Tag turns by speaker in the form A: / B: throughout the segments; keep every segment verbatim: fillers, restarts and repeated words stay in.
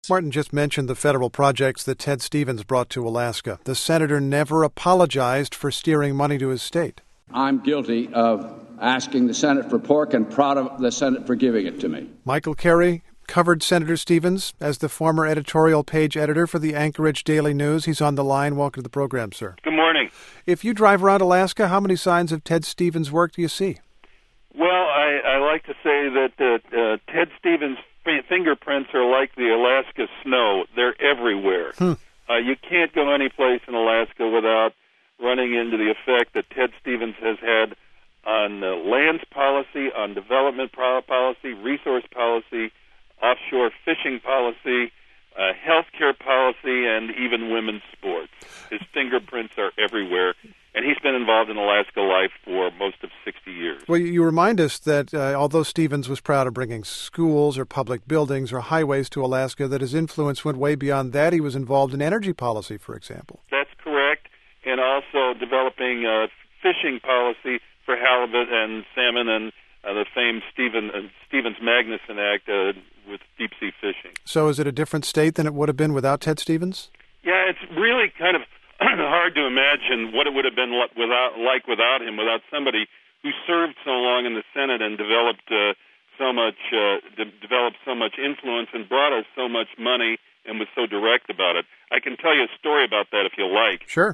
A: Martin just mentioned the federal projects that Ted Stevens brought to Alaska. The senator never apologized for steering money to his state.
B: I'm guilty of asking the Senate for pork and proud of the Senate for giving it to me.
A: Michael Carey covered Senator Stevens as the former editorial page editor for the Anchorage Daily News. He's on the line. Welcome to the program, sir.
C: Good morning.
A: If you drive around Alaska, how many signs of Ted Stevens' work do you see?
C: Well, I, I like to say that uh, uh, Ted Stevens' fingerprints are like the Alaska snow. They're everywhere.
A: Hmm.
C: Uh, you can't go any place in Alaska without running into the effect that Ted Stevens has had on uh, lands policy, on development policy, resource policy, offshore fishing policy, uh, healthcare policy, and even women's sports. His fingerprints are everywhere, and he's been involved in Alaska life for most of sixty years.
A: Well, you remind us that uh, although Stevens was proud of bringing schools or public buildings or highways to Alaska, that his influence went way beyond that. He was involved in energy policy, for example.
C: That's correct, and also developing uh, fishing policy for halibut and salmon and uh, the famed Stephen, uh, Stevens-Magnuson Act uh, with deep-sea fishing.
A: So is it a different state than it would have been without Ted Stevens?
C: Yeah, it's really kind of hard to imagine what it would have been without, like without him, without somebody who served so long in the Senate and developed uh, so much, uh, de- developed so much influence and brought us so much money and was so direct about it. I can tell you a story about that if you like.
A: Sure.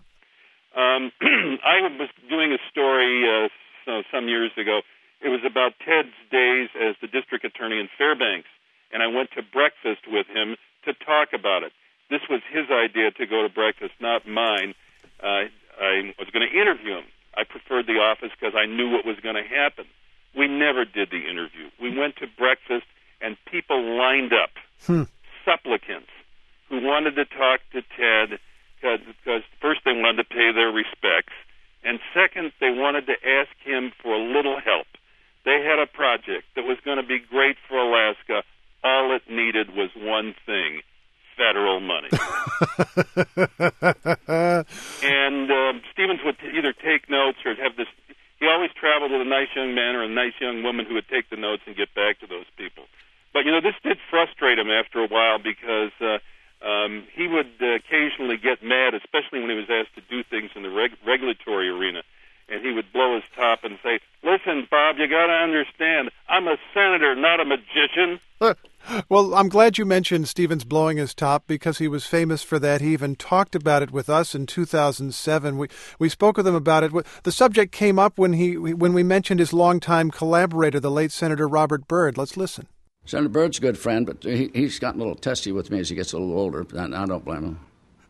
C: Um, I was doing a story uh, so, some years ago. It was about Ted's days as the district attorney in Fairbanks, and I went to breakfast with him to talk about it. This was his idea to go to breakfast, not mine. Uh, I was going to interview him. I preferred the office because I knew what was going to happen. We never did the interview. We went to breakfast, and people lined up,
A: hmm.
C: supplicants, who wanted to talk to Ted because first they wanted to pay their respects, and second, they wanted to ask him for a little help. They had a project that was going to be great for Alaska. All it needed was one thing: federal money. and uh, Stevens would t- either take notes or have this. He always traveled with a nice young man or a nice young woman who would take the notes and get back to those people. But, you know, this did frustrate him after a while because uh, um, he would uh, occasionally get mad, especially when he was asked to do things in the reg- regulatory arena. And he would blow his top and say, "Listen, Bob, you got to understand, I'm a senator, not a magician."
A: Well, I'm glad you mentioned Stevens blowing his top because he was famous for that. He even talked about it with us in two thousand seven. We we spoke with him about it. The subject came up when he when we mentioned his longtime collaborator, the late Senator Robert Byrd. Let's listen.
B: Senator Byrd's a good friend, but he, he's gotten a little testy with me as he gets a little older. And I don't blame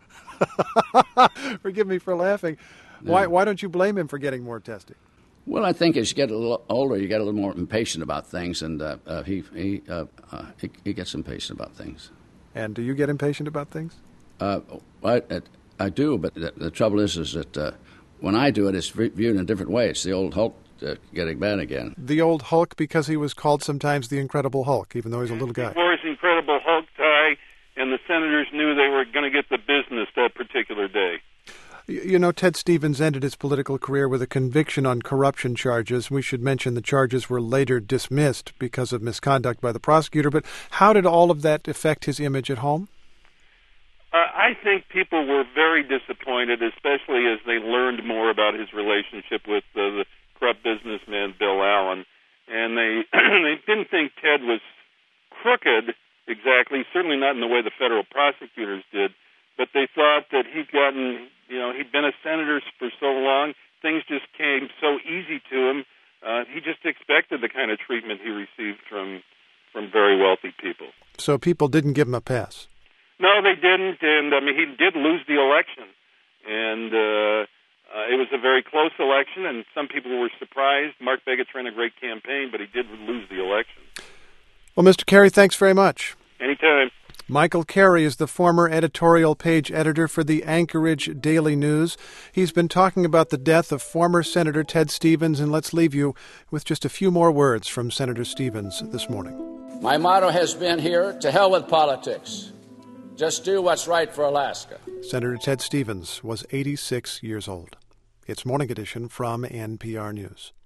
A: him. Forgive me for laughing. Yeah. Why why don't you blame him for getting more testy?
B: Well, I think as you get a little older, you get a little more impatient about things, and uh, uh, he he, uh, uh, he he gets impatient about things.
A: And do you get impatient about things?
B: Uh, I, I do, but the, the trouble is, is that uh, when I do it, it's viewed in a different way. It's the old Hulk uh, getting bad again.
A: The old Hulk, because he was called sometimes the Incredible Hulk, even though he's a little guy.
C: Before his Incredible Hulk tie, and the senators knew they were going to get the business that particular day.
A: You know, Ted Stevens ended his political career with a conviction on corruption charges. We should mention the charges were later dismissed because of misconduct by the prosecutor. But how did all of that affect his image at home?
C: Uh, I think people were very disappointed, especially as they learned more about his relationship with uh, the corrupt businessman Bill Allen. And they, they didn't think Ted was crooked exactly, certainly not in the way the federal prosecutors did. But they thought that he'd gotten, you know, he'd been a senator for so long, things just came so easy to him. Uh, he just expected the kind of treatment he received from from very wealthy people.
A: So people didn't give him a pass?
C: No, they didn't. And, I mean, he did lose the election. And uh, uh, it was a very close election, and some people were surprised. Mark Begich ran a great campaign, but he did lose the election.
A: Well, Mister Carey, thanks very much.
C: Anytime.
A: Michael Carey is the former editorial page editor for the Anchorage Daily News. He's been talking about the death of former Senator Ted Stevens, and let's leave you with just a few more words from Senator Stevens this morning.
B: My motto has been here, to hell with politics. Just do what's right for Alaska.
A: Senator Ted Stevens was eighty-six years old. It's Morning Edition from N P R News.